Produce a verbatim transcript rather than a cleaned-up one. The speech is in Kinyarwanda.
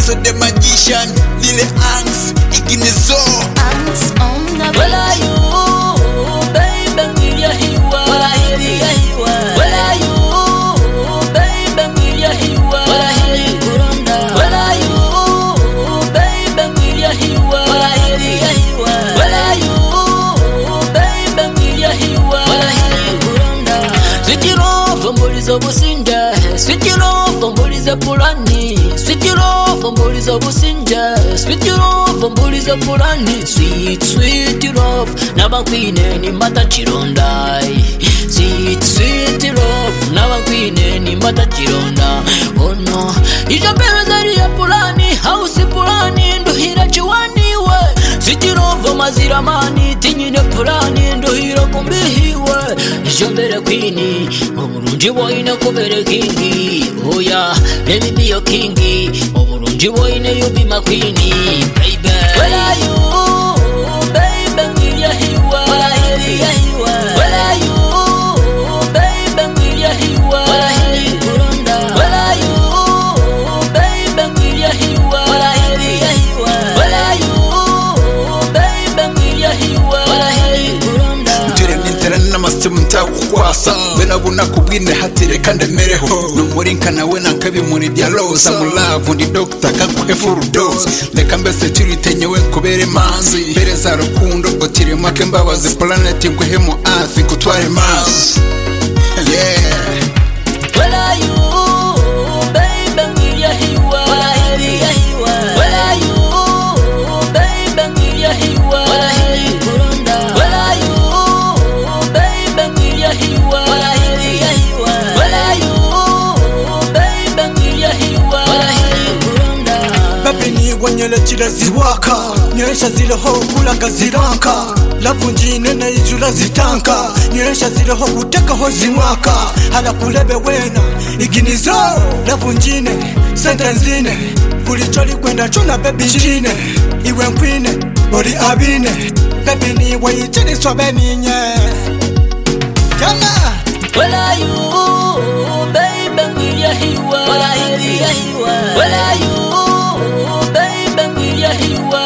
Nizo the magician, Lil Angst, Iginizo. Angst on the beat. Where are you, baby? Ngiya hiwa. Where are you? Where are you, baby? Ngiya hiwa. Where are you? Kurunda. Where are you, baby? Ngiya hiwa. Where are you? Where are you, baby? Ngiya hiwa. Where are you? Kurunda. Switch it off, mbolizo businja. Switch it off, mbolizo pulani. Switch it off, mbolizo businja. Switch it off, mbolizo pulani. Sweet, sweet it off. Nabakwine ni mata chirondai. Sweet, sweet it off. Nabakwine ni mata chironda. Oh no, ijapera zari ya pulani. House pulani, nduhira chiwani we. Switch it off, maziramani. Tinyine pulani, nduhira kumbihiwe. Ijapera kwini, omurunji woine kubere kingi. Oh yeah, let me be your kingi. Omurunji woine you be my queenie, baby. Where are you, baby? Ngiya hiwa. Where are you? Where are you, baby? Ngiya hiwa. Where are you? Kurunda. Where are you, baby? Ngiya hiwa. Where are you? Where are you, baby? Ngiya hiwa. Where are you? Kurunda. Jure nintera n'amasimu ntakukwasa bena buna kubwine hatire kandi mereho numuri nkanawe nankabi muri bya rosa mulavu ndi doctor kakwe full dose leka mbese turitenyewe kubere manzi pereza rukundo otire make mbabazi planet nguhemo earth nkutware mars. Yeah. Where are you, baby? Ngiya hiwa. Where are you? Where are you, baby? Ngiya hiwa. Where are you? Kurunda. Where are you, baby? Ngiya hiwa. Where are you? Where are you, baby? Ngiya hiwa. Where are you? Kurunda. Baby ni wanyele chile ziwaka nyesha zile ho kulaga ziranka lavu njine na ijula zitanka nyesha zile ho kuteka ho zimwaka hala kulebe wena iginizo lavu njine sentenzine kulicholi kwenda chuna baby njine iwe nkwine bori abine baby ni wayichini sobe ninye Yama. Where are you, baby? Ngiya hiwa. Where are you? Where are you, baby? Ngiya hiwa.